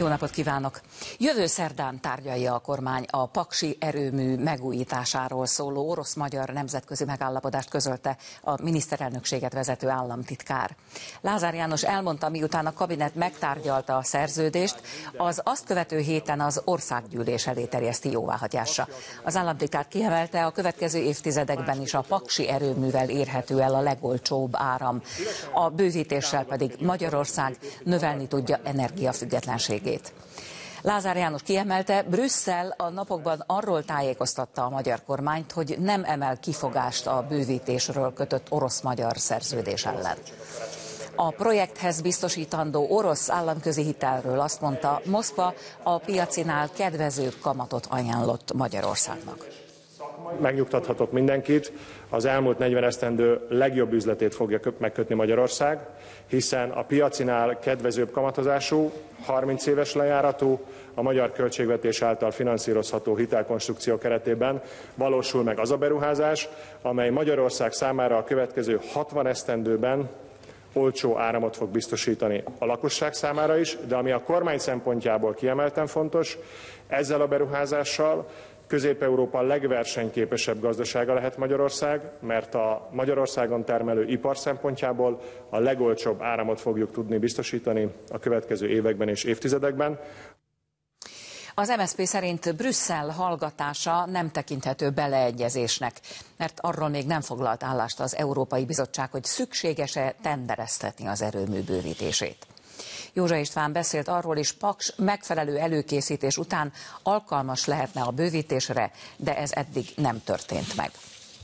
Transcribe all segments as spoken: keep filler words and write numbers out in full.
Jó napot kívánok! Jövő szerdán tárgyalja a kormány a paksi erőmű megújításáról szóló orosz-magyar nemzetközi megállapodást, közölte a miniszterelnökséget vezető államtitkár. Lázár János elmondta, miután a kabinet megtárgyalta a szerződést, az azt követő héten az országgyűlés elé terjeszti jóváhagyásra. Az államtitkár kiemelte, a következő évtizedekben is a paksi erőművel érhető el a legolcsóbb áram. A bővítéssel pedig Magyarország növelni tudja energiafüggetlenségét. Lázár János kiemelte, Brüsszel a napokban arról tájékoztatta a magyar kormányt, hogy nem emel kifogást a bővítésről kötött orosz-magyar szerződés ellen. A projekthez biztosítandó orosz államközi hitelről azt mondta, Moszkva a piacinál kedvezőbb kamatot ajánlott Magyarországnak. Megnyugtathatok mindenkit, az elmúlt negyven esztendő legjobb üzletét fogja megkötni Magyarország, hiszen a piacinál kedvezőbb kamatozású, harminc éves lejáratú, a magyar költségvetés által finanszírozható hitelkonstrukció keretében valósul meg az a beruházás, amely Magyarország számára a következő hatvan esztendőben olcsó áramot fog biztosítani a lakosság számára is, de ami a kormány szempontjából kiemelten fontos, ezzel a beruházással Közép-Európa legversenyképesebb gazdasága lehet Magyarország, mert a Magyarországon termelő ipar szempontjából a legolcsóbb áramot fogjuk tudni biztosítani a következő években és évtizedekben. Az em es zé pé szerint Brüsszel hallgatása nem tekinthető beleegyezésnek, mert arról még nem foglalt állást az Európai Bizottság, hogy szükséges-e tendereztetni az erőmű bővítését. Józsa István beszélt arról is, Paks megfelelő előkészítés után alkalmas lehetne a bővítésre, de ez eddig nem történt meg.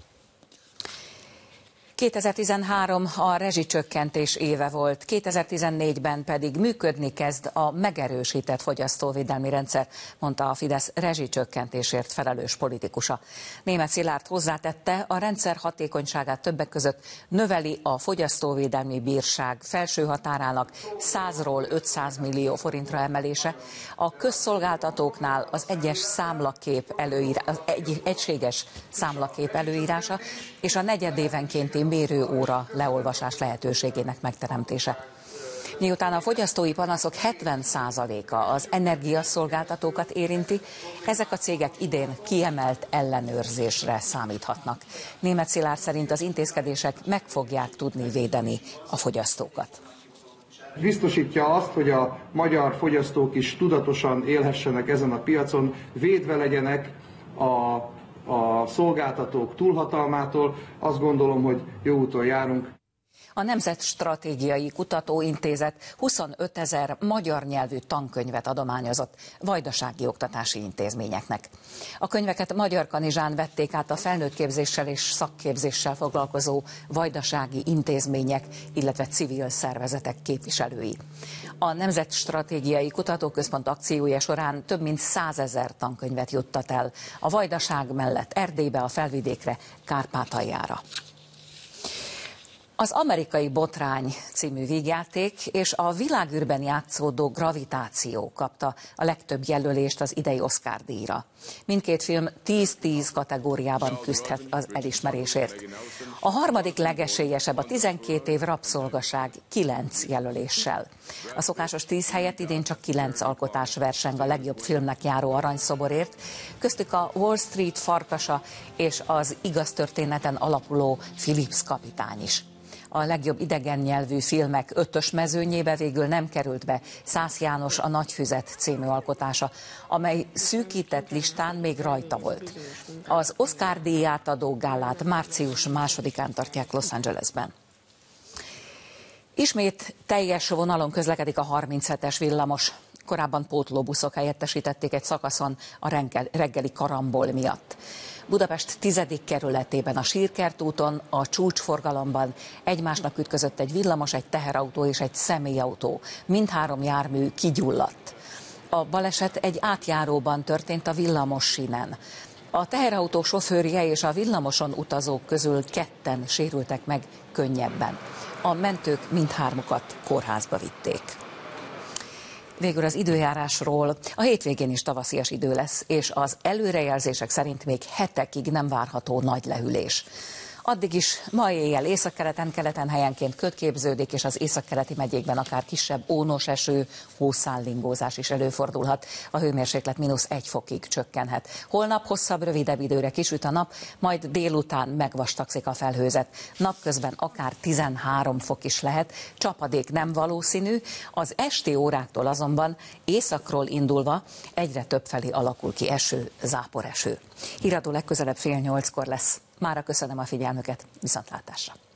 kétezer-tizenhárom a rezsicsökkentés éve volt, kétezer-tizennégyben pedig működni kezd a megerősített fogyasztóvédelmi rendszer, mondta a Fidesz rezsicsökkentésért felelős politikusa. Németh Szilárd hozzátette, a rendszer hatékonyságát többek között növeli a fogyasztóvédelmi bírság felső határának százról ötszáz millió forintra emelése, a közszolgáltatóknál az egyes számlakép előírá, az egy, egységes számlakép előírása és a negyedévenkénti mérőóra leolvasás lehetőségének megteremtése. Miután a fogyasztói panaszok hetven százaléka az energiaszolgáltatókat érinti, ezek a cégek idén kiemelt ellenőrzésre számíthatnak. Németh Szilárd szerint az intézkedések meg fogják tudni védeni a fogyasztókat. Biztosítja azt, hogy a magyar fogyasztók is tudatosan élhessenek ezen a piacon, védve legyenek a a szolgáltatók túlhatalmától. Azt gondolom, hogy jó úton járunk. A Nemzetstratégiai Kutatóintézet huszonötezer magyar nyelvű tankönyvet adományozott vajdasági oktatási intézményeknek. A könyveket Magyar Kanizsán vették át a felnőttképzéssel és szakképzéssel foglalkozó vajdasági intézmények, illetve civil szervezetek képviselői. A Nemzetstratégiai Kutatóközpont akciója során több mint százezer tankönyvet juttat el a Vajdaság mellett Erdélybe, a Felvidékre, Kárpátaljára. Az Amerikai Botrány című vígjáték és a világűrben játszódó Gravitáció kapta a legtöbb jelölést az idei Oscar-díjra. Mindkét film tíz-tíz kategóriában küzdhet az elismerésért. A harmadik legesélyesebb a tizenkét év rabszolgaság kilenc jelöléssel. A szokásos tíz helyett idén csak kilenc alkotás verseng a legjobb filmnek járó aranyszoborért, köztük a Wall Street farkasa és az igaz történeten alapuló Phillips kapitány is. A legjobb idegen nyelvű filmek ötös mezőnyébe végül nem került be Szász János A Nagyfüzet című alkotása, amely szűkített listán még rajta volt. Az Oscar-díj átadó gálát március másodikán tartják Los Angelesben. Ismét teljes vonalon közlekedik a harminchetes villamos. Korábban pótlóbuszok helyettesítették egy szakaszon a reggeli karambol miatt. Budapest tizedik kerületében a Sírkert úton a csúcsforgalomban egymásnak ütközött egy villamos, egy teherautó és egy személyautó. Mindhárom jármű kigyulladt. A baleset egy átjáróban történt a villamos sínen. A teherautó sofőrje és a villamoson utazók közül ketten sérültek meg könnyebben. A mentők mindhármukat kórházba vitték. Végül az időjárásról. A hétvégén is tavaszias idő lesz, és az előrejelzések szerint még hetekig nem várható nagy lehűlés. Addig is ma éjjel északkeleten, keleten helyenként köd képződik, és az északkeleti megyékben akár kisebb ónos eső, hószállingózás is előfordulhat. A hőmérséklet mínusz egy fokig csökkenhet. Holnap hosszabb, rövidebb időre kisüt a nap, majd délután megvastagszik a felhőzet. Napközben akár tizenhárom fok is lehet, csapadék nem valószínű, az esti óráktól azonban északról indulva egyre többfelé alakul ki eső, záporeső. Híradó legközelebb fél nyolckor lesz. Mára köszönöm a figyelmüket, viszontlátásra!